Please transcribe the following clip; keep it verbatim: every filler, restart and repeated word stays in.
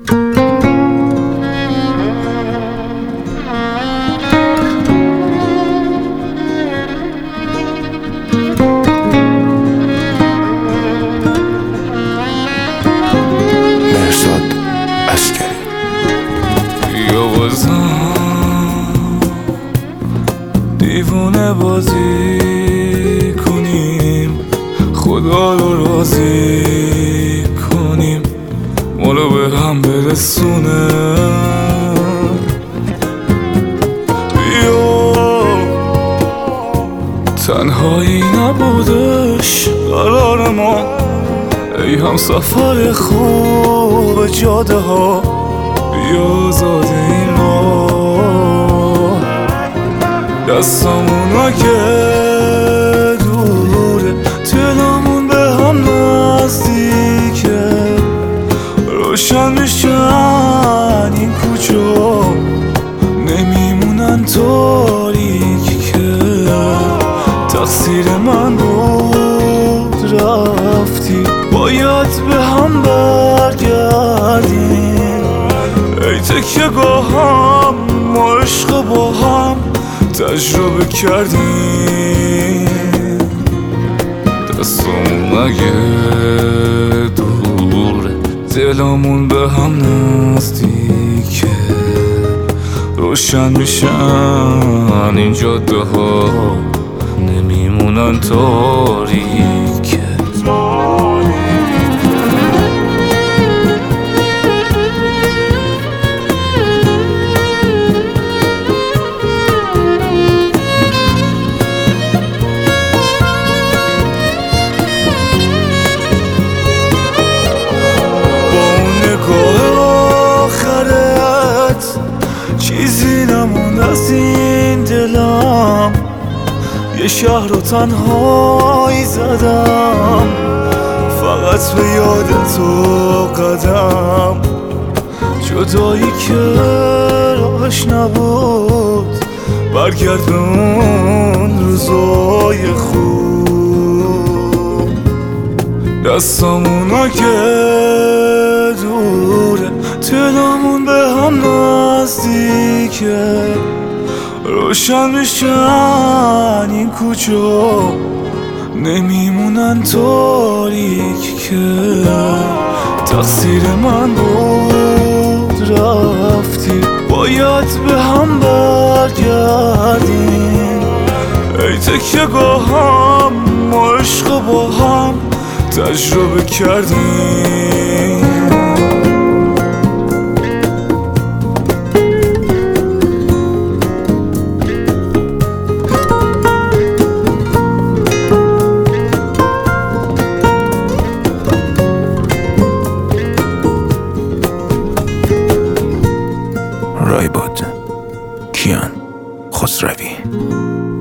مرزاد عسکری. بیا بازم دیوونه بازی کنیم، خدا رو راضی کنیم، ما رو به هم برسونه. بیا تنهایی نبودش قرار ما، ای هم سفر خوب جاده ها. بیا زاده این راه دستامون که دوره، دلامون به هم نزدیکه، روشن میشن این کوچه نمیمونن تاریک که تقصیر من بود رفتی، باید به هم برگردیم. ای تکیه گاهم ما عشق با هم تجربه کردیم، دستمون اگه دوره دلامون به هم نزدیکه، روشن میشن این جاده ها نمیمونن تاریکه. چیزی نموند از این دلم، یه شهر رو تنهایی زدم، فقط به یاد تو قدم. جدایی که راهش نبود، برگرد به اون روزای خوب. دستامونا که دوره دلامون به هم نزدیکه، روشن میشن این کوچه نمیمونن تاریک که تقصیر من بود رفتی، باید به هم برگردیم. ای تکیه گاهم ما عشق با هم تجربه کردیم. رایباد کیان خسروی.